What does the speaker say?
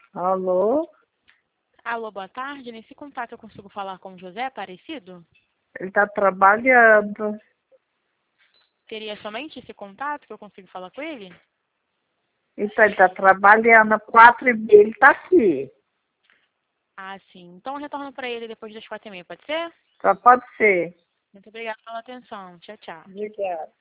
Alô? Alô, boa tarde. Nesse contato eu consigo falar com o José Aparecido? Ele está trabalhando. Teria somente esse contato que eu consigo falar com ele? Então, ele está trabalhando. 4h30 ele está aqui. Ah, sim. Então eu retorno para ele depois das 4h30, pode ser? Só pode ser. Muito obrigada pela atenção. Tchau, tchau. Obrigada.